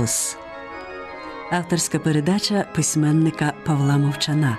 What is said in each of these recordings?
Логос. Авторська передача письменника Павла Мовчана.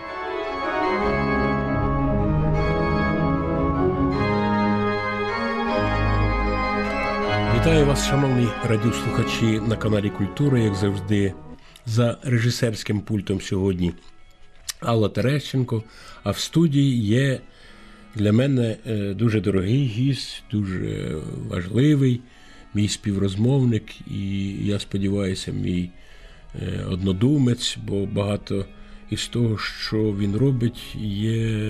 Вітаю вас, шановні радіослухачі, на каналі Культура, як завжди. За режисерським пультом сьогодні Алла Терещенко, а в студії є для мене дуже дорогий гість, дуже важливий, мій співрозмовник і, я сподіваюся, мій однодумець, бо багато із того, що він робить, є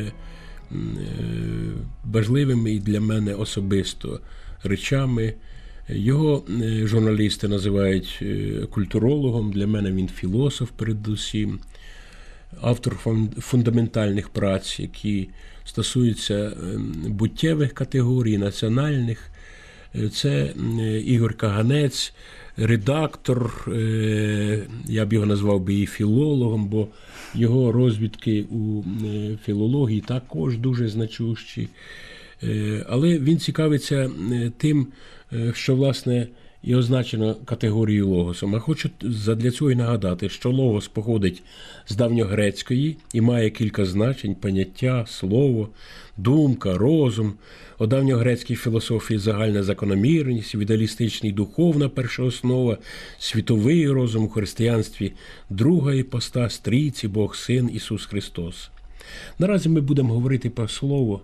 важливими і для мене особисто речами. Його журналісти називають культурологом, для мене він філософ передусім, автор фундаментальних праць, які стосуються буттєвих категорій, національних. Це Ігор Каганець, редактор, я б його назвав би і філологом, бо його розвідки у філології також дуже значущі. Але він цікавиться тим, що, власне, і означено категорією логосом. А хочу задля цього і нагадати, що логос походить з давньогрецької і має кілька значень: поняття, слово, думка, розум. У давньогрецькій філософії загальна закономірність, в ідеалістичній духовна першооснова, світовий розум, у християнстві друга іпостась, трійці, Бог, Син, Ісус Христос. Наразі ми будемо говорити про слово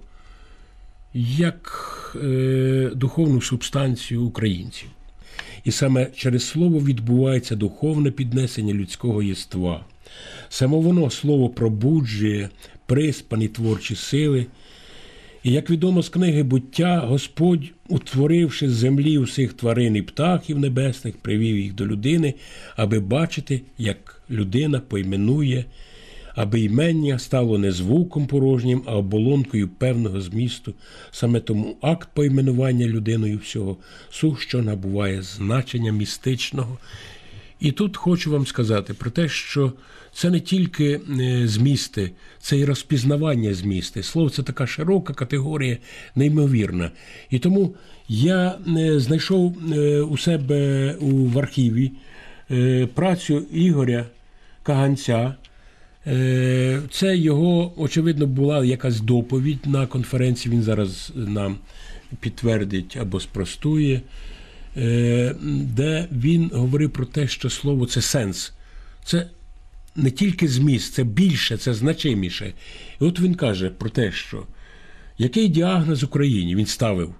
як духовну субстанцію українців. І саме через слово відбувається духовне піднесення людського єства. Саме воно, слово, пробуджує приспані творчі сили. І, як відомо з книги «Буття», Господь, утворивши з землі усіх тварин і птахів небесних, привів їх до людини, аби бачити, як людина пойменує, аби імення стало не звуком порожнім, а оболонкою певного змісту. Саме тому акт поіменування людиною всього що набуває значення містичного. І тут хочу вам сказати про те, що це не тільки змісти, це і розпізнавання змісти. Слово – це така широка категорія, неймовірна. І тому я знайшов у себе в архіві працю Ігоря Каганця. Це його, очевидно, була якась доповідь на конференції, він зараз нам підтвердить або спростує, де він говорив про те, що слово – це сенс. Це не тільки зміст, це більше, це значиміше. І от він каже про те, що який діагноз Україні він ставив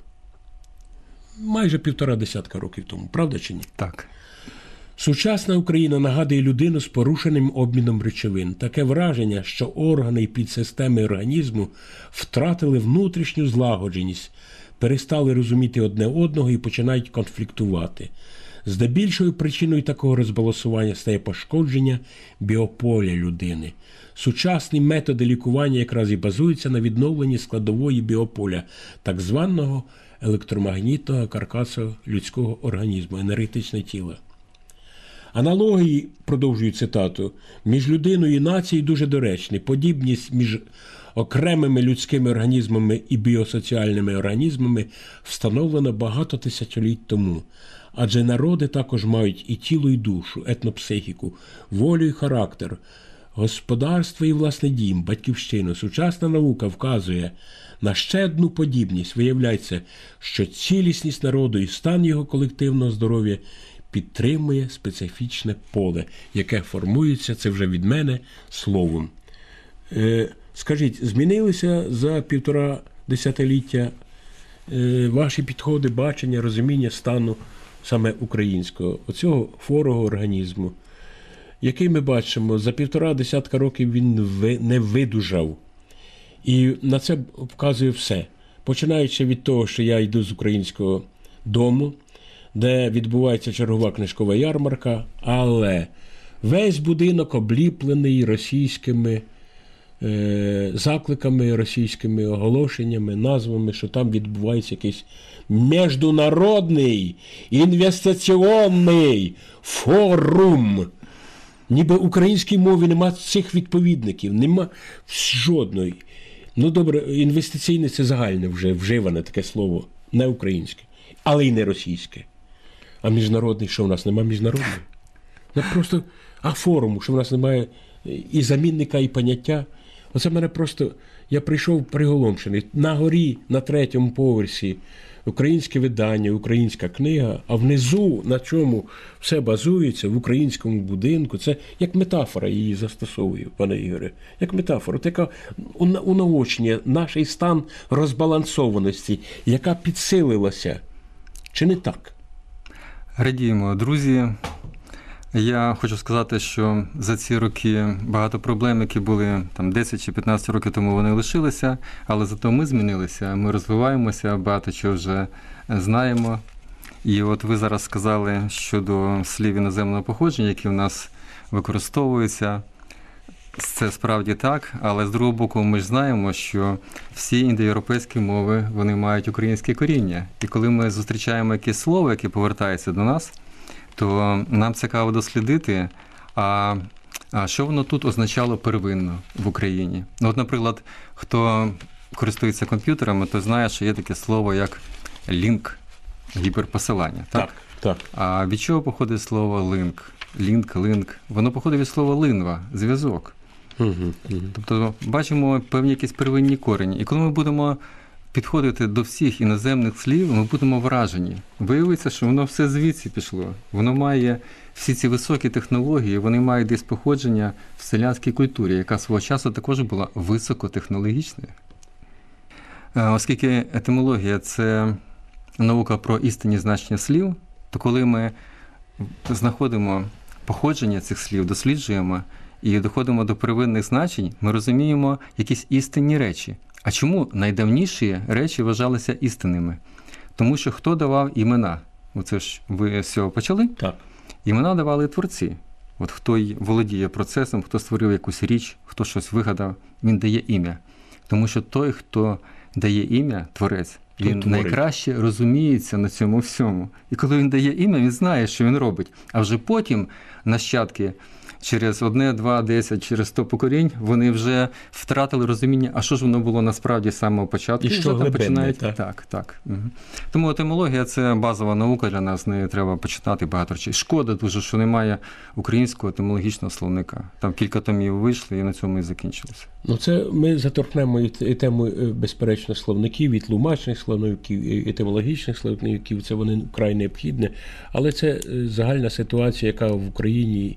майже 1,5 років тому. Правда чи ні? Так. Сучасна Україна нагадує людину з порушеним обміном речовин. Таке враження, що органи і підсистеми організму втратили внутрішню злагодженість, перестали розуміти одне одного і починають конфліктувати. Здебільшою причиною такого розбалансування стає пошкодження біополя людини. Сучасні методи лікування якраз і базуються на відновленні складової біополя, так званого електромагнітного каркасу людського організму, енергетичне тіло. Аналогії, продовжую цитату, між людиною і нацією дуже доречні. Подібність між окремими людськими організмами і біосоціальними організмами встановлена багато тисячоліть тому. Адже народи також мають і тіло, і душу, етнопсихіку, волю і характер, господарство і власний дім, батьківщину. Сучасна наука вказує на ще одну подібність. Виявляється, що цілісність народу і стан його колективного здоров'я підтримує специфічне поле, яке формується, це вже від мене, словом. Скажіть, змінилися за 1,5 десятиліття ваші підходи, бачення, розуміння стану саме українського, оцього хворого організму, який ми бачимо, за 1,5 років він не видужав. І на це вказує все. Починаючи від того, що я йду з українського дому, де відбувається чергова книжкова ярмарка, але весь будинок обліплений російськими закликами, російськими оголошеннями, назвами, що там відбувається якийсь міжнародний інвестиційний форум. Ніби в українській мові нема цих відповідників, нема жодної. Ну добре, інвестиційне – це загальне вже вживане таке слово, не українське, але й не російське. А міжнародний, що у нас нема міжнародний? Просто афоруму, що в нас немає і замінника, і поняття. Оце мене просто... Я прийшов приголомшений. На горі, на 3-му поверсі, українське видання, українська книга, а внизу, на чому все базується, в українському будинку. Це як метафора її застосовую, пане Ігоре. Як метафора, яка унаочнює наш стан розбалансованості, яка підсилилася. Чи не так? Радіємо, друзі. Я хочу сказати, що за ці роки багато проблем, які були там 10 чи 15 років тому, вони лишилися, але зато ми змінилися, ми розвиваємося, багато чого вже знаємо. І от ви зараз сказали щодо слів іноземного походження, які в нас використовуються. Це справді так, але з другого боку ми ж знаємо, що всі індоєвропейські мови, вони мають українське коріння. І коли ми зустрічаємо якесь слово, яке повертається до нас, то нам цікаво дослідити, а що воно тут означало первинно в Україні. Ну, от, наприклад, хто користується комп'ютерами, то знає, що є таке слово, як лінк, гіперпосилання. Так? Так. А від чого походить слово лінк? Воно походить від слова линва, зв'язок. Тобто бачимо певні якісь первинні корені. І коли ми будемо підходити до всіх іноземних слів, ми будемо вражені. Виявиться, що воно все звідси пішло. Воно має всі ці високі технології, вони мають десь походження в селянській культурі, яка свого часу також була високотехнологічною. Оскільки етимологія – це наука про істинні значення слів, то коли ми знаходимо походження цих слів, досліджуємо і доходимо до первинних значень, ми розуміємо якісь істинні речі. А чому найдавніші речі вважалися істинними? Тому що хто давав імена? Оце ж ви з цього почали? Так. Імена давали творці. От хто володіє процесом, хто створив якусь річ, хто щось вигадав, він дає ім'я. Тому що той, хто дає ім'я, творець, він найкраще розуміється на цьому всьому. І коли він дає ім'я, він знає, що він робить. А вже потім нащадки через 1, 2, 10, через 100 поколінь, вони вже втратили розуміння, а що ж воно було насправді з самого початку. І що глибинне, так. Так. Угу. Тому етимологія – це базова наука для нас, з нею треба почитати багато речей. Шкода дуже, що немає українського етимологічного словника. Там кілька томів вийшли, і на цьому і закінчилося. Ну, це ми заторкнемо і тему, безперечно, словників, і тлумачних словників, і етимологічних словників, це вони вкрай необхідні, але це загальна ситуація, яка в Україні,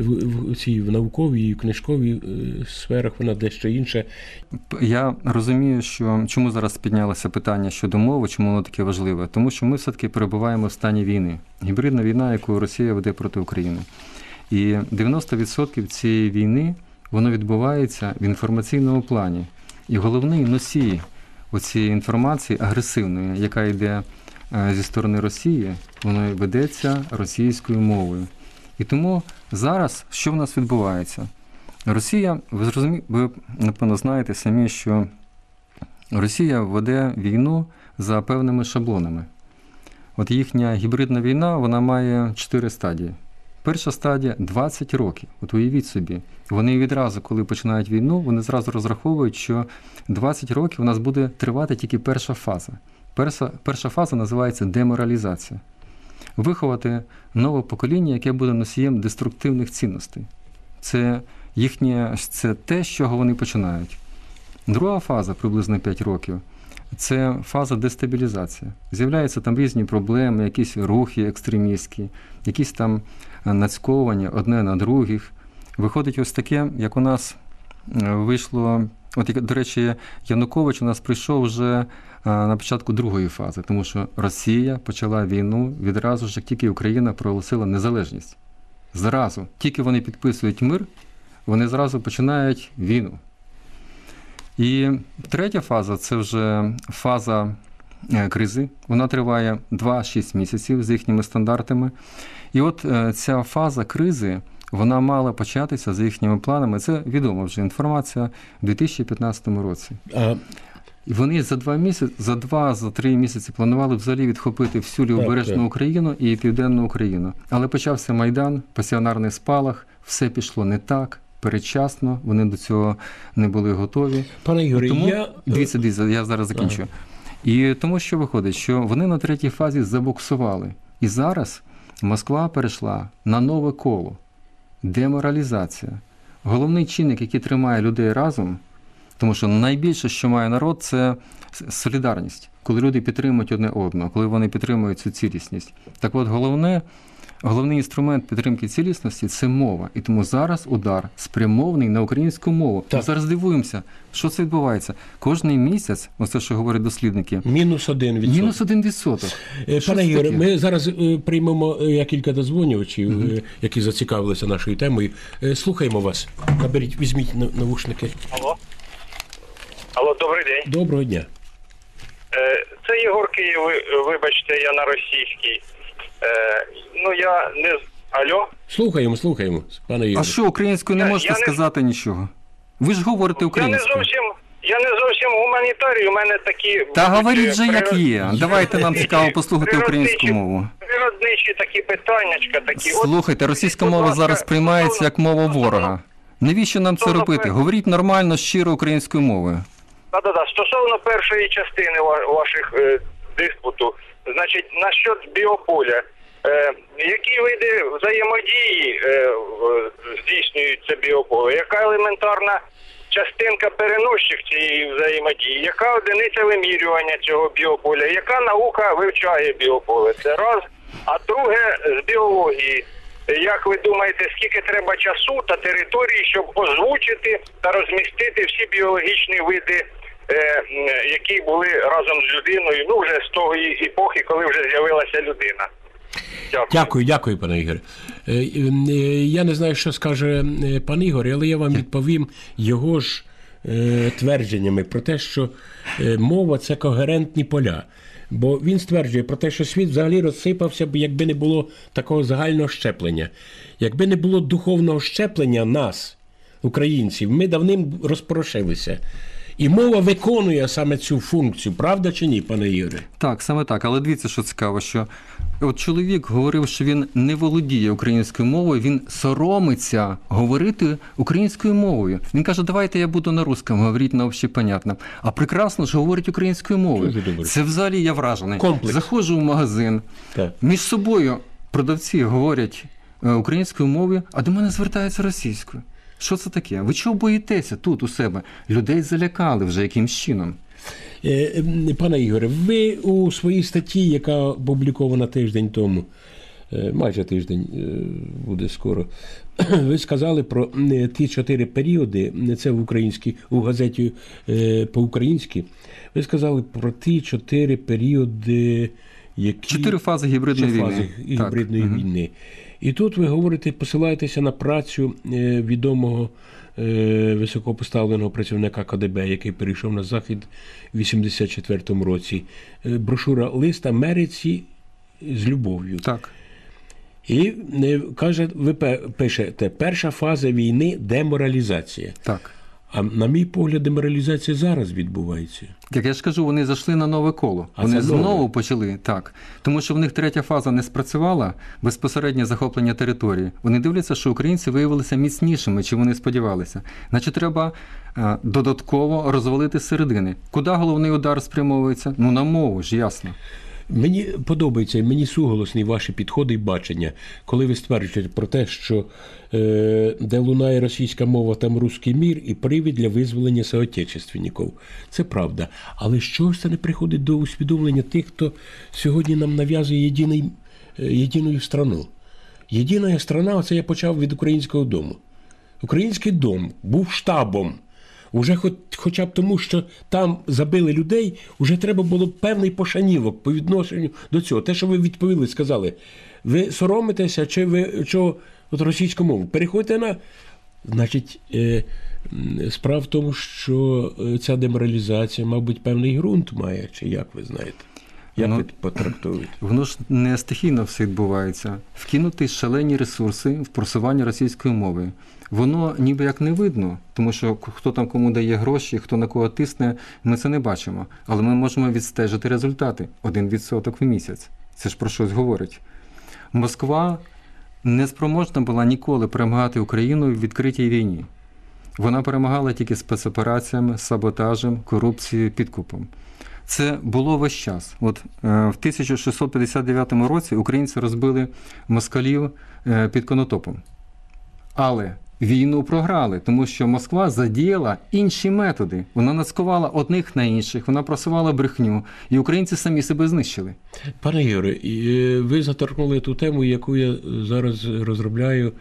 в науковій і в книжковій сферах, вона дещо інша. Я розумію, що чому зараз піднялося питання щодо мови, чому воно таке важливе, тому що ми все-таки перебуваємо в стані війни. Гібридна війна, яку Росія веде проти України. І 90% цієї війни воно відбувається в інформаційному плані. І головний носій оцієї інформації агресивної, яка йде зі сторони Росії, воно ведеться російською мовою. І тому зараз що в нас відбувається? Росія, ви напевно знаєте самі, що Росія веде війну за певними шаблонами. От їхня гібридна війна, вона має 4 стадії. Перша стадія – 20 років. От уявіть собі, вони відразу, коли починають війну, вони зразу розраховують, що 20 років у нас буде тривати тільки перша фаза. Перша фаза називається деморалізація. Виховати нове покоління, яке буде носієм деструктивних цінностей. Це те, з чого вони починають. Друга фаза, приблизно 5 років, це фаза дестабілізації. З'являються там різні проблеми, якісь рухи екстремістські, якісь там нацьковування одне на других. Виходить ось таке, як у нас вийшло, от, до речі, Янукович у нас прийшов вже на початку другої фази, тому що Росія почала війну відразу ж, як тільки Україна проголосила незалежність. Зразу. Тільки вони підписують мир, вони зразу починають війну. І третя фаза – це вже фаза кризи. Вона триває 2-6 місяців з їхніми стандартами. І от ця фаза кризи, вона мала початися за їхніми планами. Це відома вже інформація в 2015 році. І вони за 2-3 місяці планували взагалі відхопити всю лівобережну Україну і Південну Україну. Але почався Майдан, пасіонарний спалах, все пішло не так, передчасно, вони до цього не були готові. Пане Ігорі, Дивіться, я зараз закінчу. І тому що виходить, що вони на третій фазі забуксували. І зараз Москва перейшла на нове коло. деморалізація. Головний чинник, який тримає людей разом, тому що найбільше, що має народ, це солідарність, коли люди підтримують одне одного, коли вони підтримують цю цілісність. Так от головний інструмент підтримки цілісності – це мова. І тому зараз удар спрямований на українську мову. Ми зараз дивуємося, що це відбувається. Кожний місяць, ось те, що говорять дослідники, -1%. -1%. Пане Ігоре, ми зараз приймемо кілька дозвонювачів, які зацікавилися нашою темою. Слухаємо вас. Наберіть, візьміть навушники. Алло, добрий день. Доброго дня. Це Єгор Київ, вибачте, я на російській. Я не... Алло? Слухаємо, пане Ігоре. А що, українською не можете сказати нічого? Ви ж говорите українською. Я не зовсім гуманітарій, у мене такі... Та говоріть же, як є. Давайте нам цікаво послухати українську мову. Природничі такі питаннячка. Слухайте, російська мова зараз сприймається як мова ворога. Навіщо нам це робити? Говоріть нормально, щиро українською мовою. Так. Стосовно першої частини ваших диспуту, значить, насчет біополя. Які види взаємодії здійснюються біополе? Яка елементарна частинка переносчих цієї взаємодії? Яка одиниця вимірювання цього біополя? Яка наука вивчає біополе? Це раз. А друге, з біології. Як ви думаєте, скільки треба часу та території, щоб озвучити та розмістити всі біологічні види, які були разом з людиною, вже з тої епохи, коли вже з'явилася людина? Дякую, пане Ігор. Я не знаю, що скаже пан Ігор, але я вам відповім його ж твердженнями про те, що мова – це когерентні поля. Бо він стверджує про те, що світ взагалі розсипався б, якби не було такого загального щеплення. Якби не було духовного щеплення нас, українців, ми давним розпорошилися. І мова виконує саме цю функцію, правда чи ні, пане Ігоре? Так, саме так. Але дивіться, що цікаво, що от чоловік говорив, що він не володіє українською мовою, він соромиться говорити українською мовою. Він каже, давайте я буду на русском говорити на общепонятном. А прекрасно ж говорить українською мовою. Це взагалі я вражений. Комплекс. Заходжу в магазин, між собою продавці говорять українською мовою, а до мене звертаються російською. Що це таке? Ви чого боїтеся тут у себе? Людей залякали вже якимсь чином. Пане Ігоре, ви у своїй статті, яка опублікована тиждень тому, майже тиждень буде скоро, ви сказали про ті 4 періоди, це у газеті по-українськи, ви сказали про ті 4 періоди, які... 4 фази гібридної війни. І тут ви говорите, посилаєтеся на працю відомого високопоставленого працівника КДБ, який перейшов на Захід в 1984 році. Брошура «Лист Америці з любов'ю». Так. І каже, ви пишете, перша фаза війни – деморалізація. Так. А на мій погляд, деморалізація зараз відбувається. Як я ж кажу, вони зайшли на нове коло. Вони знову почали, так. Тому що в них третя фаза не спрацювала, безпосереднє захоплення території. Вони дивляться, що українці виявилися міцнішими, чим вони сподівалися. Значить, треба додатково розвалити середини. Куди головний удар спрямовується? На мову ж, ясно. Мені подобається, мені суголосні ваші підходи і бачення, коли ви стверджуєте про те, що де лунає російська мова, там русський мір і привід для визволення соотечественників. Це правда. Але що ж це не приходить до усвідомлення тих, хто сьогодні нам нав'язує єдину страну? Єдина страна, це я почав від Українського дому. Український дом був штабом. Уже хоча б тому, що там забили людей, вже треба було певний пошанівок по відношенню до цього. Те, що ви відповіли, сказали, ви соромитеся, чи ви російську мову? Переходьте на... Значить, справа в тому, що ця деморалізація, мабуть, певний ґрунт має, чи як ви знаєте? Як ви потрактуєте? Воно ж не стихійно все відбувається. Вкинути шалені ресурси в просування російської мови. Воно ніби як не видно, тому що хто там кому дає гроші, хто на кого тисне, ми це не бачимо. Але ми можемо відстежити результати. 1% в місяць. Це ж про щось говорить. Москва не спроможна була ніколи перемагати Україну в відкритій війні. Вона перемагала тільки спецопераціями, саботажем, корупцією, підкупом. Це було весь час. От в 1659 році українці розбили москалів під Конотопом. Але війну програли, тому що Москва задіяла інші методи. Вона наскувала одних на інших, вона просувала брехню, і українці самі себе знищили. Пане Ігоре, ви заторкнули ту тему, яку я зараз розробляю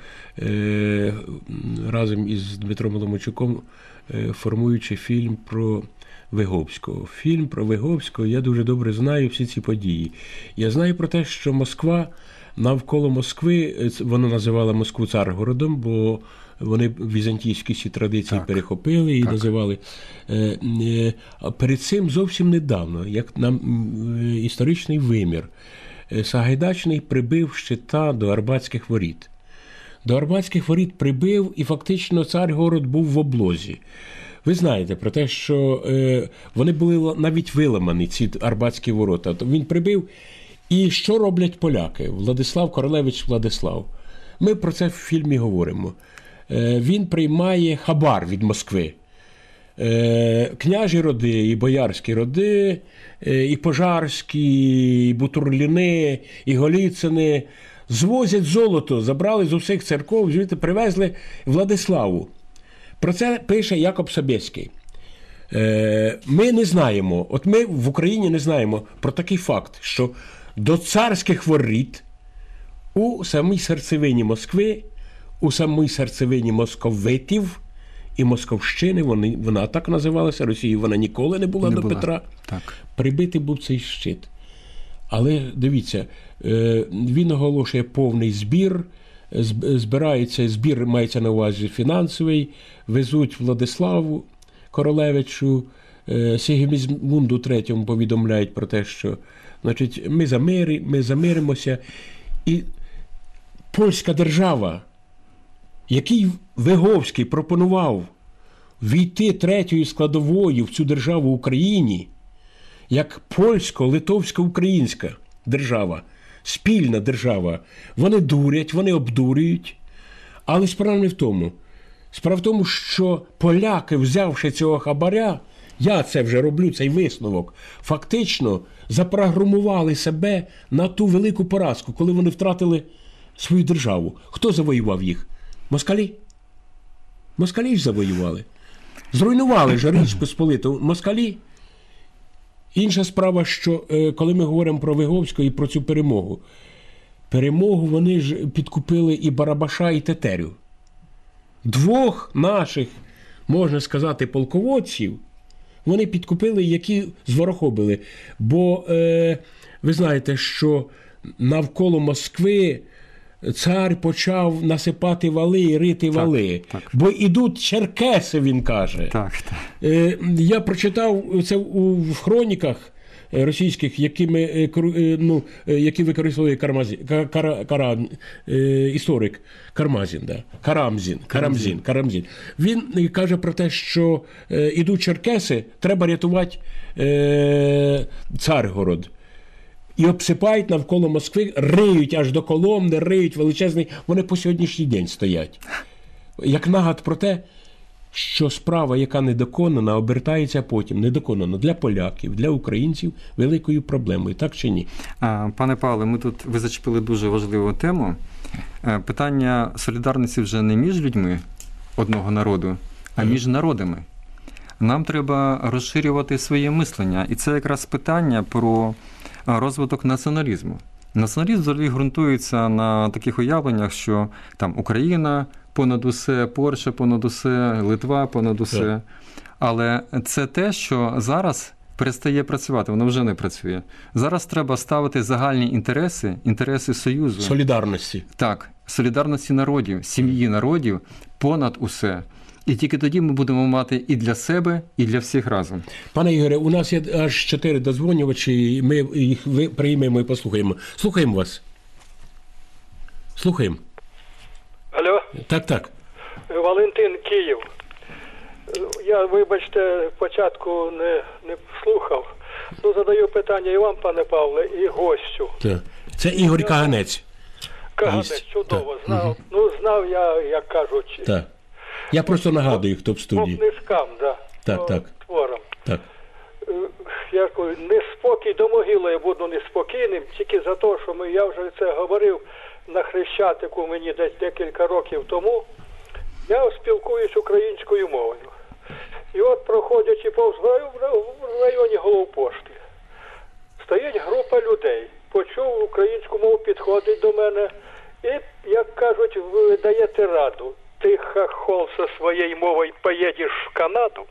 разом із Дмитром Маламчуком, формуючи фільм про Виговського. Фільм про Виговського, я дуже добре знаю всі ці події. Я знаю про те, що Москва, навколо Москви, вона називала Москву Царгородом, бо вони візантійські всі традиції перехопили і називали. Перед цим зовсім недавно, як нам історичний вимір, Сагайдачний прибив щита до Арбатських воріт. До Арбатських воріт прибив, і фактично Царгород був в облозі. Ви знаєте про те, що вони були навіть виламані, ці Арбатські ворота. Він прибив. І що роблять поляки? Владислав, королевич Владислав. Ми про це в фільмі говоримо. Він приймає хабар від Москви. Княжі роди, і боярські роди, і пожарські, і бутурліни, і голіцини звозять золото, забрали з усіх церков, звідти привезли Владиславу. Про це пише Якоб Собєський. Ми не знаємо, от ми в Україні не знаємо про такий факт, що до царських воріт у самій серцевині Москви, у самій серцевині московитів і Московщини, вона так називалася, Росії вона ніколи не була до Петра, прибитий був цей щит. Але дивіться, він оголошує повний збір, збирається, збір мається на увазі фінансовий, везуть Владиславу королевичу, Сигізмунду III повідомляють про те, що значить, ми замиримося. І польська держава, який Виговський пропонував війти третьою складовою в цю державу Україні, як польсько-литовсько-українська держава, спільна держава, вони дурять, вони обдурюють. Але справа не в тому. Справа в тому, що поляки, взявши цього хабаря, я це вже роблю, цей висновок, фактично запрограмували себе на ту велику поразку, коли вони втратили свою державу. Хто завоював їх? Москалі? Москалі ж завоювали. Зруйнували ж Річ Посполиту. Москалі. Інша справа, що коли ми говоримо про Виговського і про цю перемогу вони ж підкупили і Барабаша, і Тетерю. Двох наших, можна сказати, полководців вони підкупили, які зворохобили. Бо ви знаєте, що навколо Москви цар почав насипати вали і рити вали. Так. Бо ідуть черкеси, він каже. Так. Я прочитав це в хроніках російських, які використовує історик Карамзін. Він каже про те, що ідуть черкеси, треба рятувати Царгород. І обсипають навколо Москви, риють аж до Коломни, риють величезний. Вони по сьогоднішній день стоять. Як нагад про те, що справа, яка недоконана, обертається потім, недоконана для поляків, для українців, великою проблемою. Так чи ні? Пане Павле, ви зачепили дуже важливу тему. Питання солідарності вже не між людьми одного народу, а між народами. Нам треба розширювати своє мислення. І це якраз питання про розвиток націоналізму. Націоналізм взагалі ґрунтується на таких уявленнях, що там Україна понад усе, Польща понад усе, Литва понад усе. Але це те, що зараз перестає працювати, воно вже не працює. Зараз треба ставити загальні інтереси Союзу. Солідарності. Так, солідарності народів, сім'ї народів понад усе. І тільки тоді ми будемо мати і для себе, і для всіх разом. Пане Ігоре, у нас є аж 4 додзвонювачі, ми їх приймемо і послухаємо. Слухаємо вас. Слухаємо. Алло? Так. Валентин, Київ. Я, вибачте, спочатку не слухав. Задаю питання і вам, пане Павле, і гостю. Так. Це Ігор Каганець. Каганець, чудово. Знав. Знав я, як кажуть. Так. Я просто нагадую, хто в студії. По книжкам, так. Творам. Так. Я кажу, неспокій до могили, я буду неспокійним, тільки за те, що я вже це говорив на Хрещатику мені десь декілька років тому. Я спілкуюсь українською мовою. І от, проходячи повз в районі Головпошти, стоїть група людей. Почув українську мову, підходить до мене і, як кажуть, ви даєте раду. Ти, хохол, со своєю мовою поїдеш в Канаду,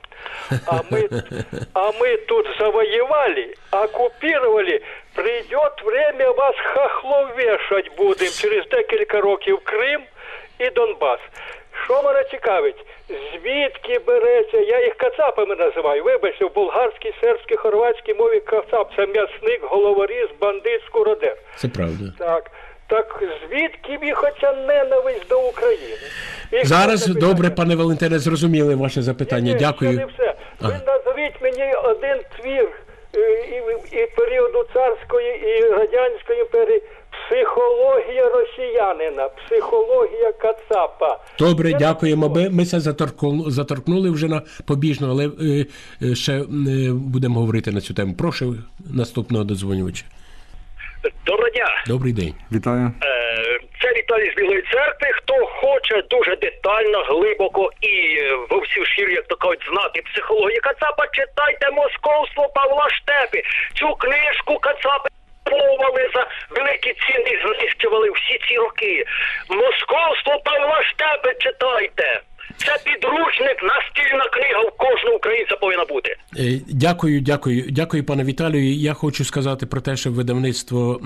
а ми тут завоевали, оккупировали, придет время, вас хохлов вешать будем через декілька років Крим і Донбас. Що мене цікавить? Звідки береться, я їх кацапами називаю, вибачте, в болгарській, сербській, хорватській мові кацап, це м'ясник, головоріз, бандит, скуродер. Це правда. Так звідки їх оця ненависть до України? Зараз, добре, пане Валентине, зрозуміли ваше запитання. Дякую. Це не все. Ви назвіть мені один твір і періоду царської, і радянської імперії. Психологія росіянина, психологія кацапа. Добре, дякуємо. Ми це заторкнули вже на побіжно, але ще будемо говорити на цю тему. Прошу наступного додзвонювача. Доброго дня. Добрий день. Вітаю. Це Віталій з Білої Церкви. Хто хоче дуже детально, глибоко і во всю ширю, як то кажуть, знати психологію кацапа, читайте «Московство» Павла Штепи. Цю книжку кацапи повали за великі ціни, знищували всі ці роки. «Московство» Павла Штепи читайте. Це підручник, настільна книга у кожного українця повинна бути. Дякую, пане Віталію. Я хочу сказати про те, що видавництво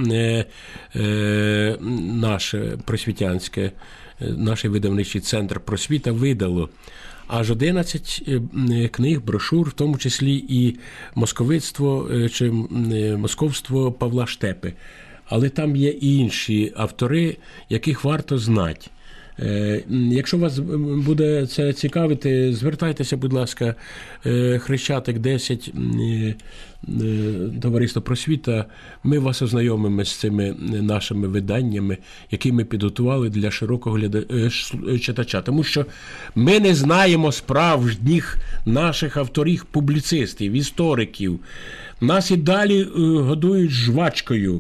наше просвітянське, наш видавничий центр «Просвіта» видало аж 11 книг, брошур, в тому числі і московицтво чи московство Павла Штепи. Але там є і інші автори, яких варто знати. Якщо вас буде це цікавити, звертайтеся, будь ласка, Хрещатик 10, товариство «Просвіта». Ми вас ознайомимо з цими нашими виданнями, які ми підготували для широкого читача. Тому що ми не знаємо справжніх наших авторів, публіцистів, істориків. Нас і далі годують жвачкою.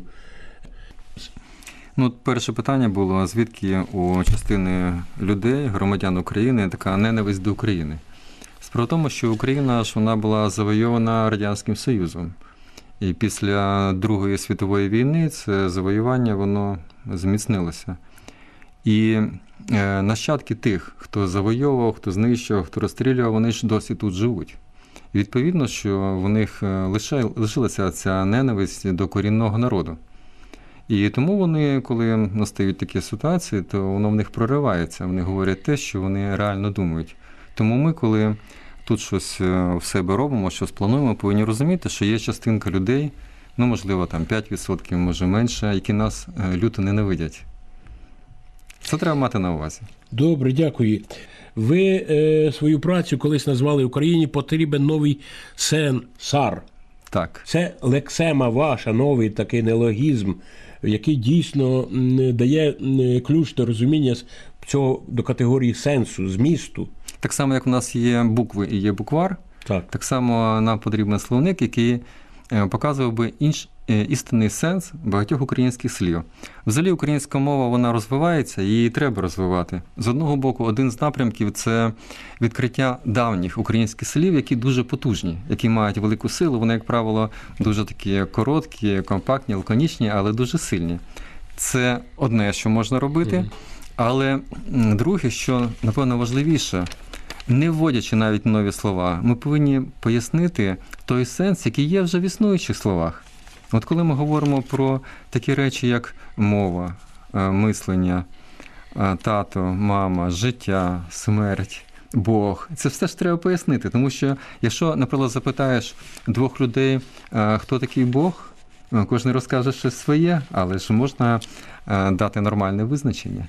Перше питання було, звідки у частини людей, громадян України, така ненависть до України. Справа в тому, що Україна ж вона була завойована Радянським Союзом. І після Другої світової війни це завоювання, воно зміцнилося. І нащадки тих, хто завойовував, хто знищував, хто розстрілював, вони ж досі тут живуть. І відповідно, що в них лишилася ця ненависть до корінного народу. І тому вони, коли настають такі ситуації, то воно в них проривається. Вони говорять те, що вони реально думають. Тому ми, коли тут щось в себе робимо, щось плануємо, повинні розуміти, що є частинка людей, можливо, там 5%, може менше, які нас люто ненавидять. Це треба мати на увазі. Добре, дякую. Ви свою працю колись назвали «Україні потрібен новий сенсар». Так. Це лексема ваша, новий такий нелогізм, який дійсно дає ключ до розуміння цього до категорії сенсу, змісту. Так само, як у нас є букви і є буквар, так само нам потрібен словник, який показував би істинний сенс багатьох українських слів. Взагалі українська мова, вона розвивається, її треба розвивати. З одного боку, один з напрямків – це відкриття давніх українських слів, які дуже потужні, які мають велику силу. Вони, як правило, дуже такі короткі, компактні, лаконічні, але дуже сильні. Це одне, що можна робити. Але друге, що, напевно, важливіше, не вводячи навіть нові слова, ми повинні пояснити той сенс, який є вже в існуючих словах. От коли ми говоримо про такі речі, як мова, мислення, тато, мама, життя, смерть, Бог, це все ж треба пояснити. Тому що, якщо, наприклад, запитаєш двох людей, хто такий Бог, кожен розкаже щось своє, але ж можна дати нормальне визначення.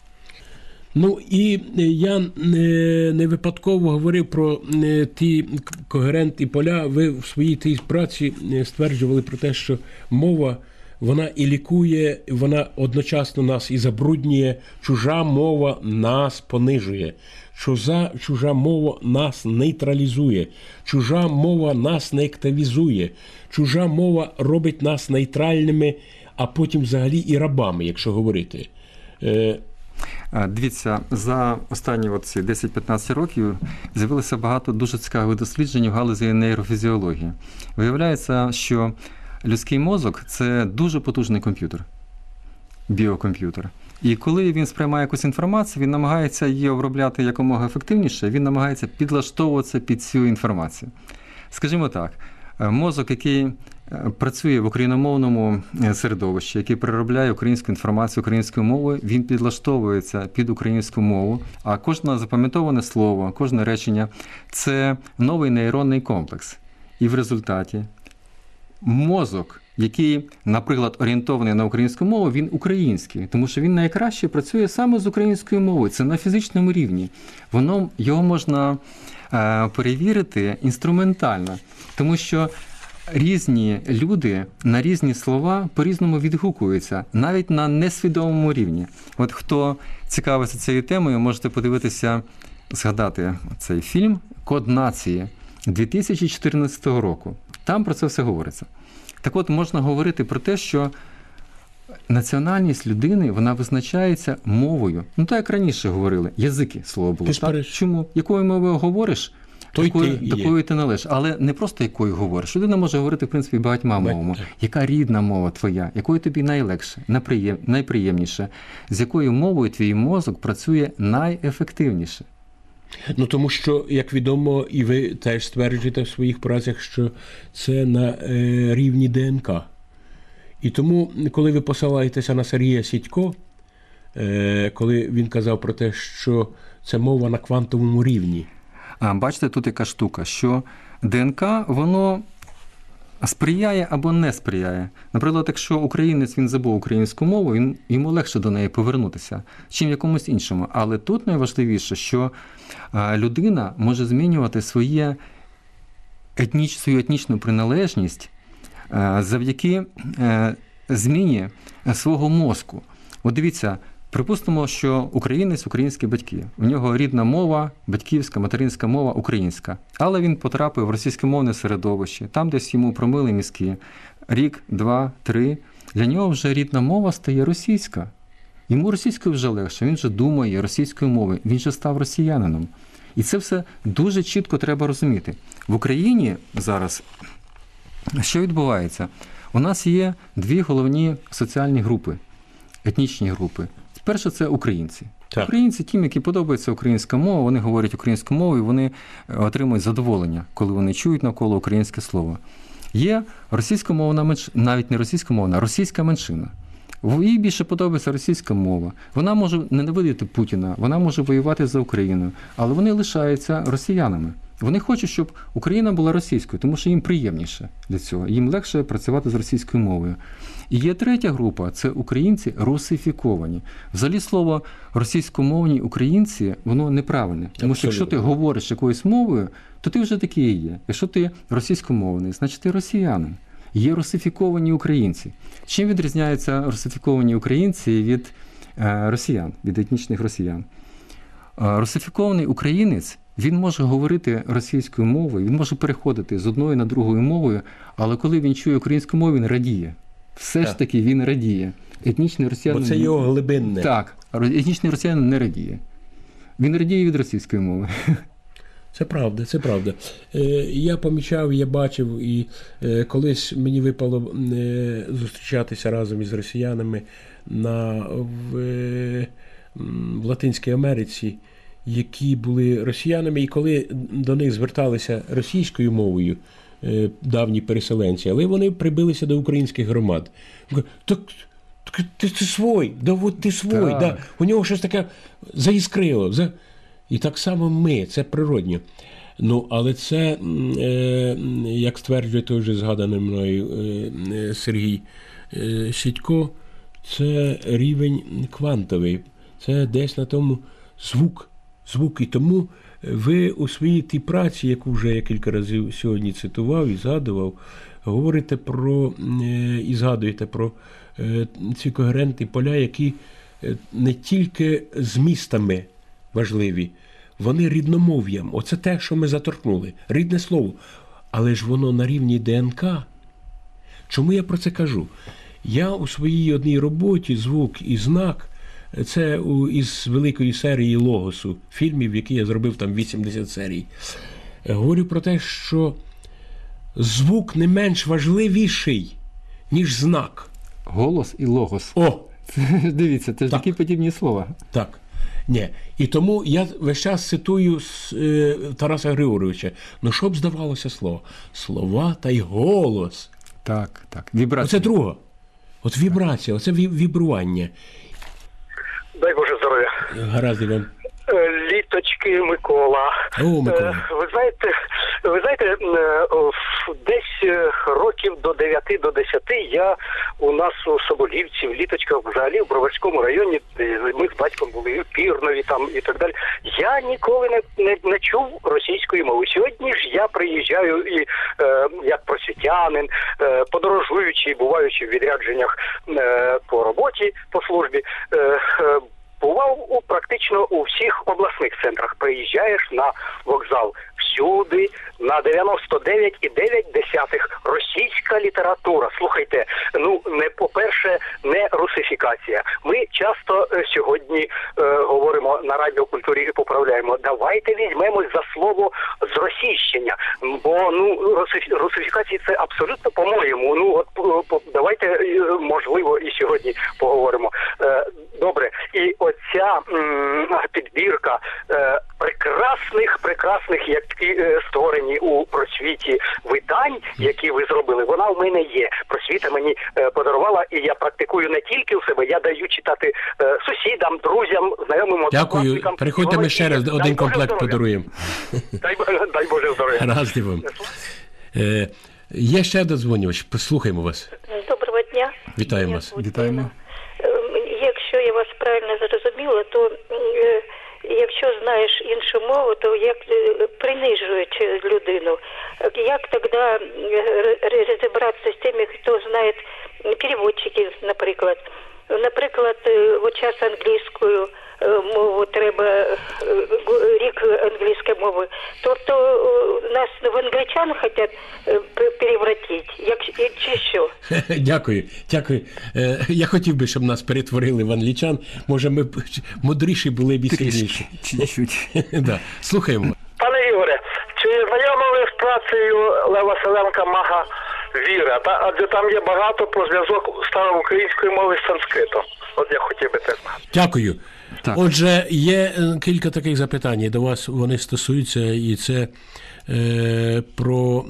І я не випадково говорив про ті когерентні поля. Ви в своїй тій праці стверджували про те, що мова, вона і лікує, вона одночасно нас і забруднює. Чужа мова нас понижує. Чужа мова нас нейтралізує. Чужа мова нас не активізує. Чужа мова робить нас нейтральними, а потім взагалі і рабами, якщо говорити. Дивіться, за останні 10-15 років з'явилося багато дуже цікавих досліджень в галузі нейрофізіології. Виявляється, що людський мозок – це дуже потужний комп'ютер, біокомп'ютер. І коли він сприймає якусь інформацію, він намагається її обробляти якомога ефективніше, він намагається підлаштовуватися під цю інформацію. Скажімо так, мозок, який працює в україномовному середовищі, який переробляє українську інформацію українською мовою, він підлаштовується під українську мову, а кожне запам'ятоване слово, кожне речення – це новий нейронний комплекс. І в результаті мозок, який, наприклад, орієнтований на українську мову, він український, тому що він найкраще працює саме з українською мовою. Це на фізичному рівні. Його можна перевірити інструментально, тому що різні люди на різні слова по-різному відгукуються, навіть на несвідомому рівні. От хто цікавиться цією темою, можете подивитися, згадати цей фільм «Код нації» 2014 року. Там про це все говориться. Так от, можна говорити про те, що національність людини, вона визначається мовою. Ну, так як раніше говорили, язики слово було. Так? Чому? Якою мовою говориш, такою ти належиш. Але не просто якою говориш. Людина може говорити, в принципі, багатьма мовами. Яка рідна мова твоя? Якою тобі найлегше, найприємніше? З якою мовою твій мозок працює найефективніше? Ну, тому що, як відомо, і ви теж стверджуєте в своїх працях, що це на рівні ДНК. І тому, коли ви посилаєтеся на Сергія Сідько, коли він казав про те, що це мова на квантовому рівні. Бачите, тут яка штука, що ДНК, воно сприяє або не сприяє. Наприклад, якщо українець, він забув українську мову, йому легше до неї повернутися, чим якомусь іншому. Але тут найважливіше, що людина може змінювати свою етнічну приналежність завдяки зміні свого мозку. От дивіться, припустимо, що українець – українські батьки. У нього рідна мова, батьківська, материнська мова – українська. Але він потрапив в російськомовне середовище, там десь йому промили мізки. Рік, 2, 3. Для нього вже рідна мова стає російська. Йому російською вже легше, він вже думає російською мовою, він вже став росіянином. І це все дуже чітко треба розуміти. В Україні зараз що відбувається? У нас є дві головні соціальні групи, етнічні групи. Перше – це українці. Так. Українці, тим, які подобається українська мова, вони говорять українською мовою, вони отримують задоволення, коли вони чують навколо українське слово. Є російськомовна меншина, навіть не російськомовна, а російська меншина. Їй більше подобається російська мова. Вона може ненавидіти Путіна, вона може воювати за Україну, але вони лишаються росіянами. Вони хочуть, щоб Україна була російською, тому що їм приємніше для цього. Їм легше працювати з російською мовою. І є третя група – це українці русифіковані. Взагалі слово російськомовні українці, воно неправильне. Тому що якщо ти говориш якоюсь мовою, то ти вже такий і є. Якщо ти російськомовний, значить ти росіянин. Є русифіковані українці. Чим відрізняються русифіковані українці від росіян, від етнічних росіян? Русифікований українець, він може говорити російською мовою, він може переходити з одної на другою мовою, але коли він чує українську мову, він радіє. Все ж таки він радіє. Етнічний росіянин... Бо це його глибинне. Так, етнічний росіянин не радіє. Він радіє від російської мови. Це правда, це правда. Я помічав, я бачив, і колись мені випало зустрічатися разом із росіянами в Латинській Америці, які були росіянами, і коли до них зверталися російською мовою давні переселенці, але вони прибилися до українських громад. Так ти свой, да от ти свой, да. У нього щось таке заіскрило. І так само ми, це природньо. Ну, але це, як стверджує той же згаданий мною Сергій Сідько, це рівень квантовий. Це десь на тому звук. І тому ви у своїй тій праці, яку вже я кілька разів сьогодні цитував і згадував, говорите про і згадуєте про ці когерентні поля, які не тільки змістами важливі, вони рідномов'ям. Оце те, що ми заторкнули. Рідне слово. Але ж воно на рівні ДНК. Чому я про це кажу? Я у своїй одній роботі «Звук і знак» Це із великої серії «Логосу», фільмів, які я зробив там 80 серій. Говорю про те, що звук не менш важливіший, ніж знак. Голос і логос. О! Дивіться, це ж такі подібні слова. Так. Ні. І тому я весь час цитую Тараса Григоровича. Ну, що б здавалося слово? Слова та й голос. Так. Вібрація. Оце друге. От вібрація, оце вібрування. Дай Боже здоров'я. Гаразд вам. Літочки, Микола. О, Микола. Ви знаєте, десь років до 9, до 10 я у нас у Соболівці, в Літочках, взагалі в Броварському районі, ми з батьком були в Пірнові там і так далі. Я ніколи не чув російської мови. Сьогодні ж я приїжджаю і як просвітянин, подорожуючи, буваючи в відрядженнях по роботі, по службі, бував практично у всіх обласних центрах. Приїжджаєш на вокзал. Всюди на 99,9 російська література. Слухайте, по-перше, не русифікація. Ми часто сьогодні говоримо на радіокультурі і поправляємо. Давайте візьмемось за слово зросійщення. Бо русифікації це абсолютно по-моєму. Давайте, можливо, і сьогодні поговоримо. Добре. І оця підбірка прекрасних, які створені у просвіті видань, які ви зробили, вона в мене є. Просвіта мені подарувала, і я практикую не тільки у себе, я даю читати сусідам, друзям, знайомим, однокласникам. Дякую. Приходьте, ми ще раз один комплект подаруємо. Дай Боже здоров'я. Гаразд вам. Є ще додзвонювач, послухаємо вас. Доброго дня. Вітаємо вас. Вітаємо. Якщо я вас правильно зрозуміла, то якщо знаєш іншу мову, то як принижують людину. Як тоді розібратися з тими, хто знає переводчики, наприклад. Наприклад, от час англійською мову треба, рік англійської мови. Тобто нас в англічан хочуть перевратити, чи що? Дякую. Я хотів би, щоб нас перетворили в англічан. Може, ми мудріші були б і сильніші. Чуть-чуть. Да. Слухаємо. Пане Ігоре, чи знайомі ви з працею Лева Василенка «Мага Віра»? Адже там є багато про зв'язок староукраїнської мови з санскритом. От я хотів би це знати. Дякую. Так. Отже, є кілька таких запитань до вас, вони стосуються, і це про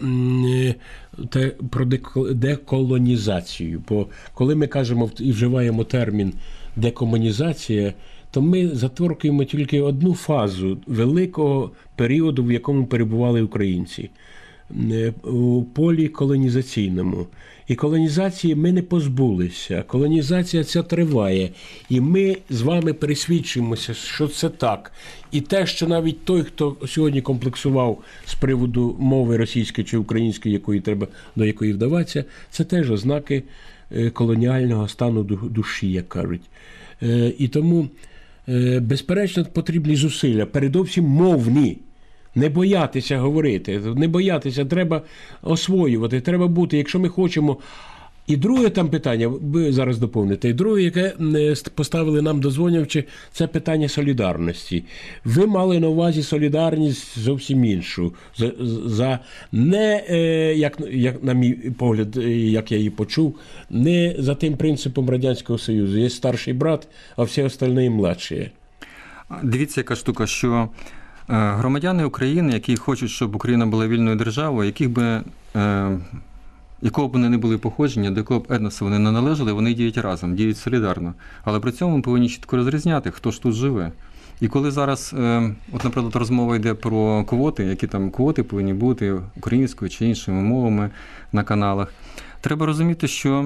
деколонізацію. Бо коли ми кажемо і вживаємо термін декомунізація, то ми заторкуємо тільки одну фазу великого періоду, в якому перебували українці. У полі колонізаційному. І колонізації ми не позбулися. Колонізація ця триває. І ми з вами пересвідчуємося, що це так. І те, що навіть той, хто сьогодні комплексував з приводу мови російської чи української, до якої вдаватися, це теж ознаки колоніального стану душі, як кажуть. І тому, безперечно, потрібні зусилля, передовсім мовні. Не боятися говорити, не боятися, треба освоювати, треба бути, якщо ми хочемо. І друге там питання, ви зараз доповните, і друге, яке поставили нам додзвонювачі, це питання солідарності. Ви мали на увазі солідарність зовсім іншу. Не, як на мій погляд, як я її почув, не за тим принципом Радянського Союзу. Є старший брат, а всі остальні младші. Дивіться, яка штука, що громадяни України, які хочуть, щоб Україна була вільною державою, якого б вони не були походження, до якого б етносу вони не належали, вони діють разом, діють солідарно. Але при цьому ми повинні чітко розрізняти, хто ж тут живе. І коли зараз, наприклад, розмова йде про квоти, які там квоти повинні бути українською чи іншими мовами на каналах, треба розуміти, що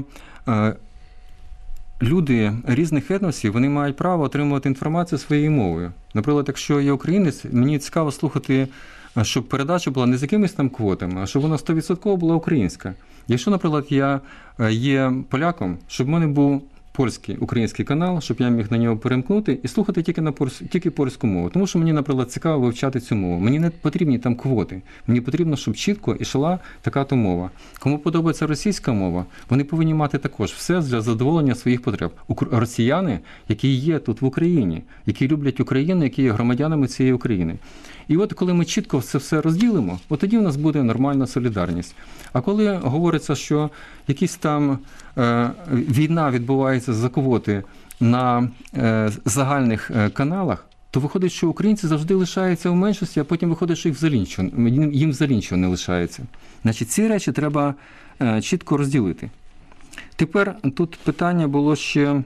люди різних етносів, вони мають право отримувати інформацію своєю мовою. Наприклад, якщо я українець, мені цікаво слухати, щоб передача була не з якимись там квотами, а щоб вона 100% була українська. Якщо, наприклад, я є поляком, щоб в мене був польський, український канал, щоб я міг на нього перемкнути і слухати тільки польську мову. Тому що мені, наприклад, цікаво вивчати цю мову. Мені не потрібні там квоти. Мені потрібно, щоб чітко йшла така-то мова. Кому подобається російська мова, вони повинні мати також все для задоволення своїх потреб. Росіяни, які є тут в Україні, які люблять Україну, які є громадянами цієї України. І от коли ми чітко це все розділимо, от тоді в нас буде нормальна солідарність. А коли говориться, що якісь там війна відбувається за квоти на загальних каналах, то виходить, що українці завжди лишаються в меншості, а потім виходить, що їм взагалі нічого не лишається. Значить, ці речі треба чітко розділити. Тепер тут питання було ще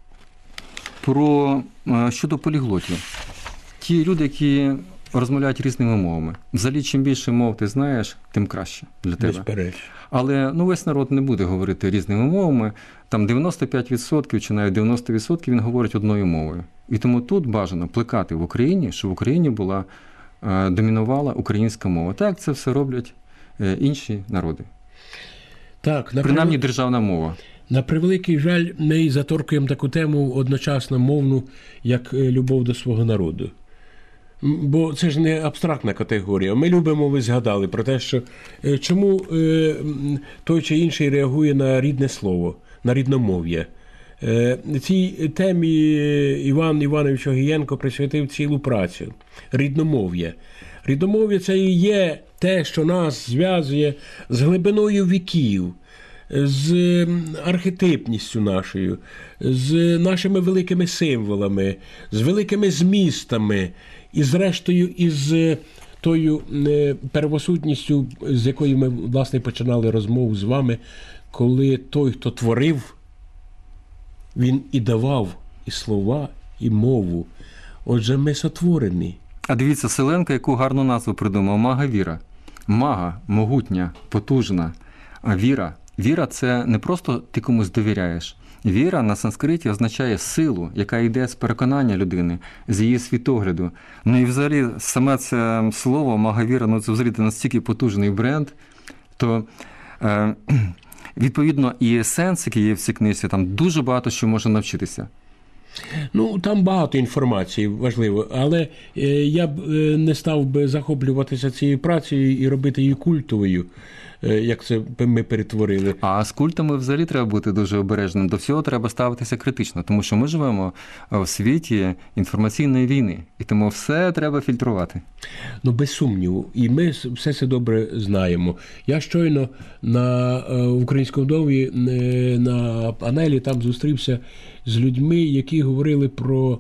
щодо поліглотів. Ті люди, які розмовляють різними мовами. Взагалі, чим більше мов ти знаєш, тим краще для тебе. Безперечно. Але весь народ не буде говорити різними мовами. Там 95% чи навіть 90% він говорить одною мовою. І тому тут бажано плекати в Україні, щоб в Україні домінувала українська мова. Так це все роблять інші народи. Так, принаймні державна мова. На превеликий жаль, ми заторкуємо таку тему одночасно мовну, як любов до свого народу. Бо це ж не абстрактна категорія. Ми любимо, ви згадали про те, що чому той чи інший реагує на рідне слово, на рідномов'я. Цій темі Іван Іванович Огієнко присвятив цілу працю. Рідномов'я. Рідномов'я – це і є те, що нас зв'язує з глибиною віків, з архетипністю нашою, з нашими великими символами, з великими змістами, і зрештою із тою первосутністю, з якою ми, власне, починали розмову з вами, коли той, хто творив, він і давав і слова, і мову. Отже, ми сотворені. А дивіться, Селенко, яку гарну назву придумав. Мага-віра. Мага, могутня, потужна. А віра. Віра – це не просто ти комусь довіряєш. Віра на санскриті означає силу, яка йде з переконання людини, з її світогляду. Ну і взагалі саме це слово «мага-віра», це взагалі настільки потужний бренд, то відповідно і сенс, який є в цій книзі, там дуже багато що можна навчитися. Там багато інформації, важливо, але я б не став би захоплюватися цією працею і робити її культовою, як це ми перетворили. А з культами взагалі треба бути дуже обережним. До всього треба ставитися критично, тому що ми живемо в світі інформаційної війни, і тому все треба фільтрувати. Без сумніву. І ми все це добре знаємо. Я щойно в Українському домі на панелі там зустрівся з людьми, які говорили про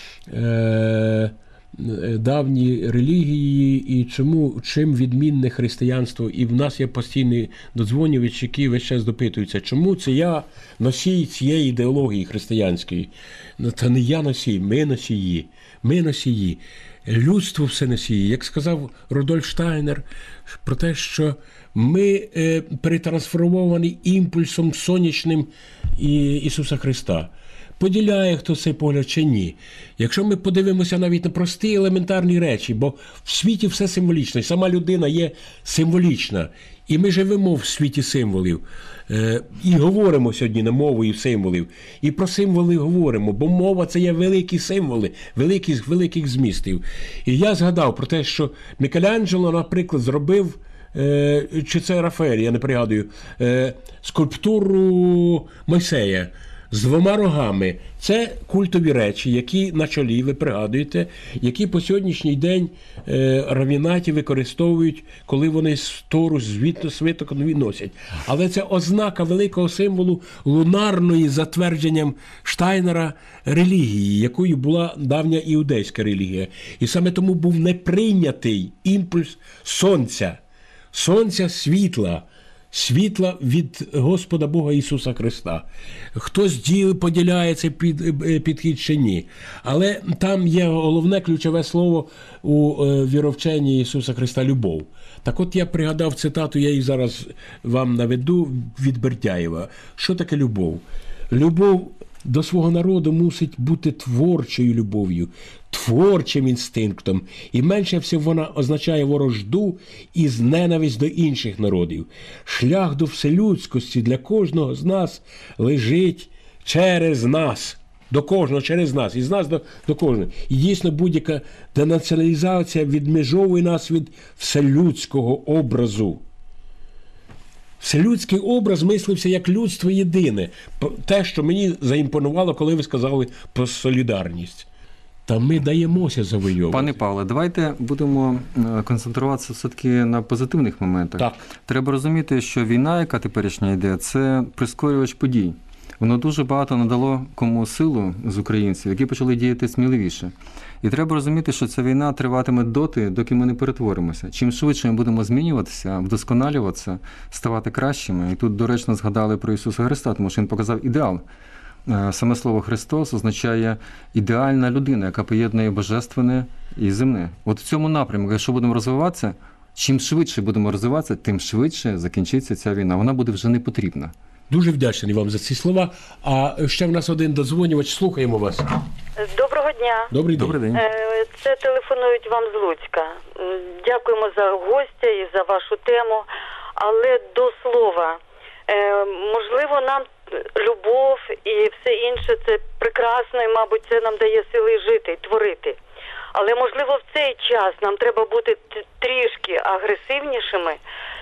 давні релігії і чим відмінне християнство. І в нас є постійний додзвонювач, який весь час допитується, чому це я носій цієї ідеології християнської. Це не я носій, ми носії. Ми носії. Людство все носії. Як сказав Рудольф Штайнер про те, що ми перетрансформовані імпульсом сонячним Ісуса Христа. Поділяє хто цей погляд чи ні. Якщо ми подивимося навіть на прості елементарні речі, бо в світі все символічно, і сама людина є символічна. І ми живемо в світі символів. І говоримо сьогодні на мову символів. І про символи говоримо, бо мова – це є великі символи, великих змістів. І я згадав про те, що Мікеланджело, наприклад, зробив, чи це Рафаель, я не пригадую, скульптуру Мойсея з 2 рогами. Це культові речі, які на чолі, ви пригадуєте, які по сьогоднішній день равінаті використовують, коли вони Тору свиток носять. Але це ознака великого символу лунарної, за твердженням Штайнера, релігії, якою була давня іудейська релігія. І саме тому був неприйнятий імпульс сонця світла від Господа Бога Ісуса Христа. Хтось поділяє цей підхід чи ні. Але там є головне ключове слово у віровченні Ісуса Христа – любов. Так от я пригадав цитату, я її зараз вам наведу, від Бердяєва. Що таке любов? Любов до свого народу мусить бути творчою любов'ю, творчим інстинктом, і менше всього вона означає ворожду і ненависть до інших народів. Шлях до вселюдськості для кожного з нас лежить через нас. До кожного через нас, із нас до кожного. І дійсно будь-яка денаціоналізація відмежовує нас від вселюдського образу. Вселюдський образ мислився як людство єдине. Те, що мені заімпонувало, коли ви сказали про солідарність. Та ми даємося завойовувати. Пане Павле, давайте будемо концентруватися все-таки на позитивних моментах. Так. Треба розуміти, що війна, яка теперішня йде, це прискорювач подій. Воно дуже багато надало кому силу з українців, які почали діяти сміливіше. І треба розуміти, що ця війна триватиме доти, доки ми не перетворимося. Чим швидше ми будемо змінюватися, вдосконалюватися, ставати кращими. І тут доречно згадали про Ісуса Христа, тому що Він показав ідеал. Саме слово «Христос» означає ідеальна людина, яка поєднує божественне і земне. От в цьому напрямку, якщо будемо розвиватися, чим швидше будемо розвиватися, тим швидше закінчиться ця війна. Вона буде вже не потрібна. Дуже вдячний вам за ці слова. А ще в нас один додзвонювач. Слухаємо вас. Доброго дня. Добрий день. Добрий день. Це телефонують вам з Луцька. Дякуємо за гостя і за вашу тему. Але до слова, можливо, нам любов і все інше – це прекрасно, і, мабуть, це нам дає сили жити і творити. Але, можливо, в цей час нам треба бути трішки агресивнішими,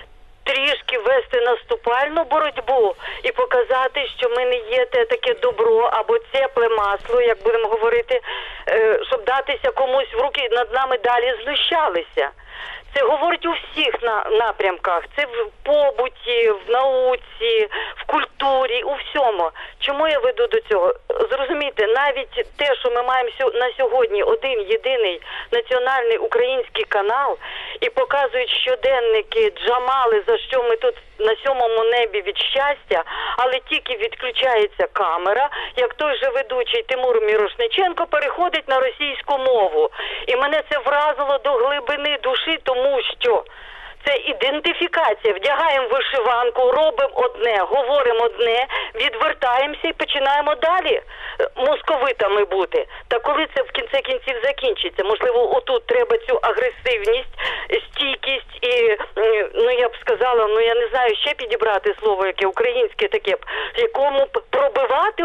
трішки вести наступальну боротьбу і показати, що ми не є те таке добро або тепле масло, як будемо говорити, щоб датися комусь в руки, над нами далі знущалися. Це говорить у всіх напрямках. Це в побуті, в науці, в культурі, у всьому. Чому я веду до цього? Зрозумійте, навіть те, що ми маємо на сьогодні один єдиний національний український канал і показують щоденники Джамали, за що ми тут на 7-му небі від щастя, але тільки відключається камера, як той же ведучий Тимур Мірошниченко переходить на російську мову. І мене це вразило до глибини душі, тому що це ідентифікація. Вдягаємо вишиванку, робимо одне, говоримо одне, відвертаємося і починаємо далі московитами бути. Та коли це в кінці кінців закінчиться? Можливо, отут треба цю агресивність, стійкість і, я б сказала, я не знаю, ще підібрати слово, яке українське таке, якому пробивати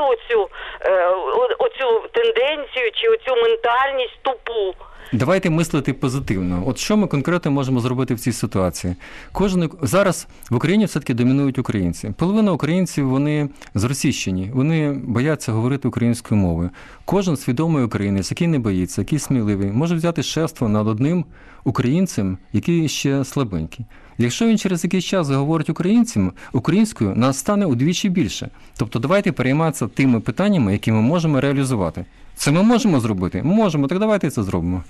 оцю тенденцію чи оцю ментальність тупу. Давайте мислити позитивно. От що ми конкретно можемо зробити в цій ситуації? Зараз в Україні все-таки домінують українці. Половина українців, вони зросійщені, вони бояться говорити українською мовою. Кожен свідомий українець, який не боїться, який сміливий, може взяти шефство над одним українцем, який ще слабенький. Якщо він через якийсь час говорить українською, нас стане удвічі більше. Тобто давайте перейматися тими питаннями, які ми можемо реалізувати. Це ми можемо зробити? Можемо, так давайте це зробимо.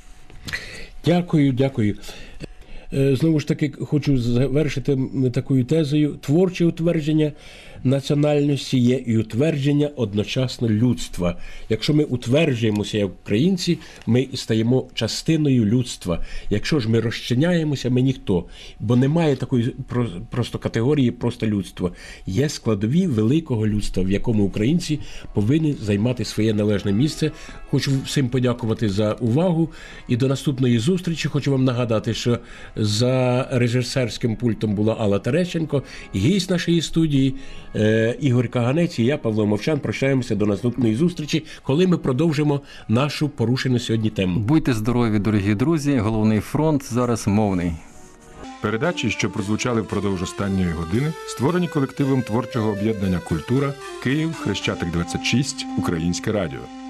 Дякую. Знову ж таки, хочу завершити такою тезою. Творче утвердження національності є і утвердження одночасно людства. Якщо ми утверджуємося як українці, ми стаємо частиною людства. Якщо ж ми розчиняємося, ми ніхто. Бо немає такої просто категорії просто людства. Є складові великого людства, в якому українці повинні займати своє належне місце. Хочу всім подякувати за увагу. І до наступної зустрічі хочу вам нагадати, що за режисерським пультом була Алла Терещенко, і гість нашої студії Ігор Каганець і я, Павло Мовчан, прощаємося до наступної зустрічі, коли ми продовжимо нашу порушену сьогодні тему. Будьте здорові, дорогі друзі. Головний фронт зараз мовний. Передачі, що прозвучали впродовж останньої години, створені колективом творчого об'єднання «Культура», Київ, Хрещатик 26, Українське радіо.